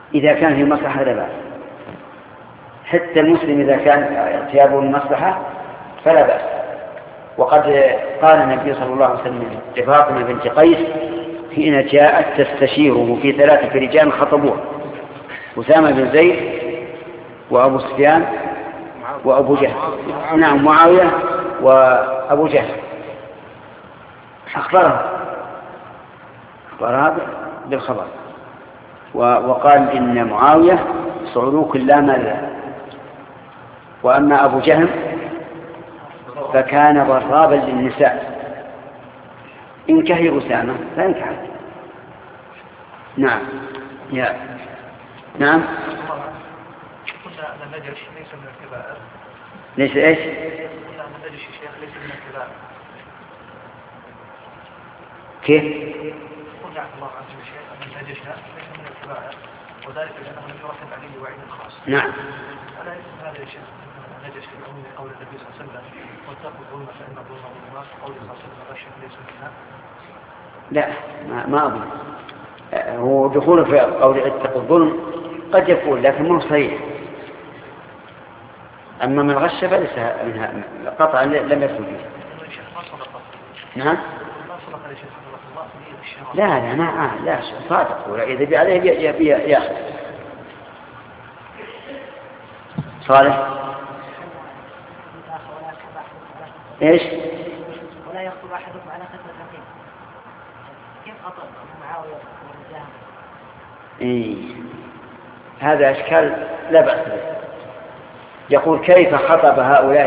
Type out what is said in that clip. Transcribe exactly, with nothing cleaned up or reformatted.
إذا كان في مصلحة لا بأس، حتى المسلم إذا كان اغتيابه المصلحة فلا بأس. وقد قال النبي صلى الله عليه وسلم لفاطمة بنت قيس حين جاءت تستشيره في ثلاثة رجال خطبوه: أسامة بن زيد وأبو سفيان وأبو جهل، نعم معاوية وأبو جهل. أخبرها أخبرها بالخبر وقال إن معاوية صعلوك لا مال له، وأما أبو جهل فكان ضرابا للنساء، انكحي أسامة فانكحت. نعم يا نعم. قلنا أن النجش ليس من الكبائر. ليس إيش؟ قلنا أن النجش الشيخ ليس من الكبائر. كيف؟ قلنا الله عز وجل أن النجش ليس من الكبائر، وذلك لأنه لم يرتب عليه وعيد خاص. نعم. ألا يسمى هذا يا شيخ النجش في عموم قول النبي صلى الله عليه وسلم: واتقوا الظلم فإن الظلم ظلمات، قول صلى الله عليه وسلم: الغش ليس منها. لا ما, ما أظن هو دخوله في قول اتقوا الظلم قد يكون، لكن مو صحيح. أما من غش فليس منها قطعا لم يدخل فيه. نعم. لا لا ما لا صادق، وإذا بي عليه يأخذ. صالح ايش؟ ولا يخطب احدكم على خطبه اخيه. كيف خطب معاويه وجهل؟ ايه هذا اشكال لا باس به. يقول كيف خطب هؤلاء